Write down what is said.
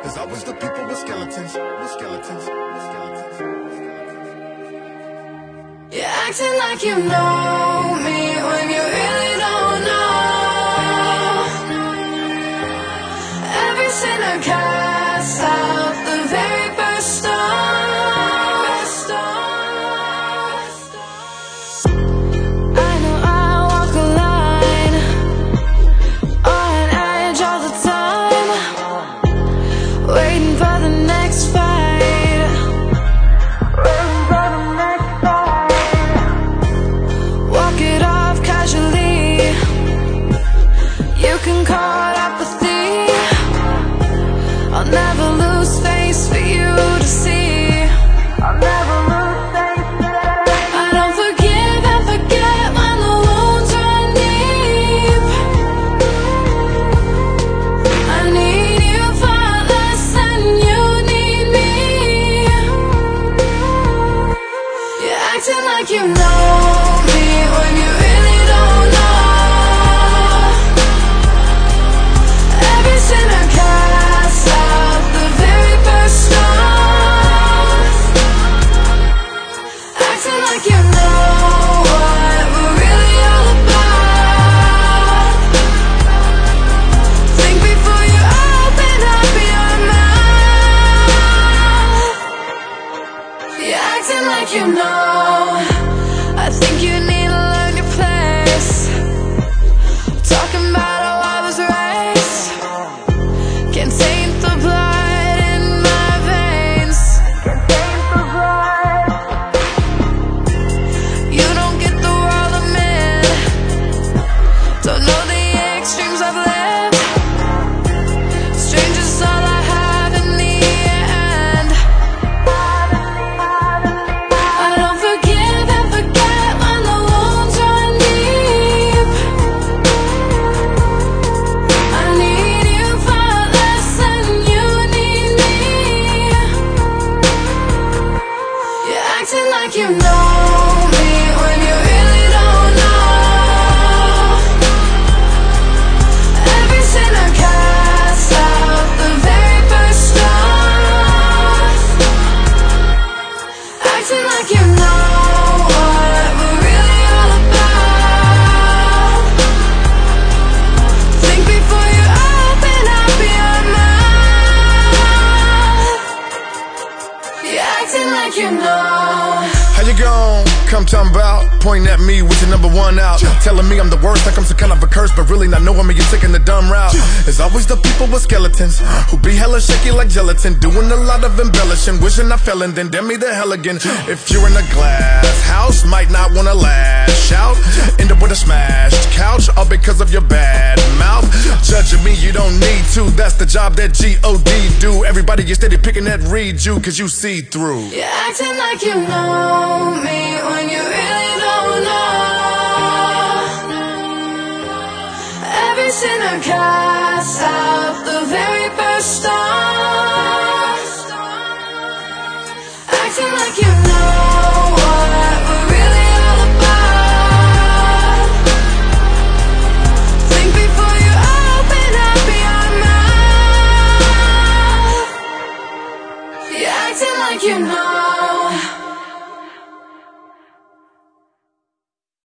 There's always the people with skeletons, with skeletons, with skeletons. You're acting like you know me when you really don't know. Every sinner casts out the very first stone. I know I walk a line, on edge all the time, waiting for the next fight, waiting for the next fight. Walk it off casually, you can call it apathy. I'll never lose face for you to see. I'll never lose face for that. I don't forgive and forget when the wounds run deep. I need you far less than you need me. You're acting like you know me when you really don't know. Every sinner casts out the very first stone. Acting like you know what we're really all about. Think before you open up your mouth. You're acting like you know. I think you need to learn your place. Talking about how I was raised can taint the blood in my veins. Can taint the blood. You don't get the world I'm in. Don't know the extremes I've lived. Strangers all I have in the end. I don't forgive and forget when the wounds run deep. I need you far less than you need me. You're acting like you know me when you really don't know. Every sinner casts out the very first stone. Acting like you know what we're really all about. Think before you open up your mouth. You're acting like you know. How you gon' come talking about? Pointing at me with your number one out. Telling me I'm the worst, like I'm some kind of a curse, but really not knowing me, you're taking the dumb route. There's always the people with skeletons who be hella shaky like gelatin, doing a lot of embellishing, wishing I fell and then damn me the hell again. If you're in a glass house, might not wanna lash out, end up with a smashed couch, all because of your bad mouth. Judging me, you don't need to, that's the job that G.O.D. do. Everybody is steady picking that read you, cause you see through. You're acting like you know me when you really don't know. Every sinner casts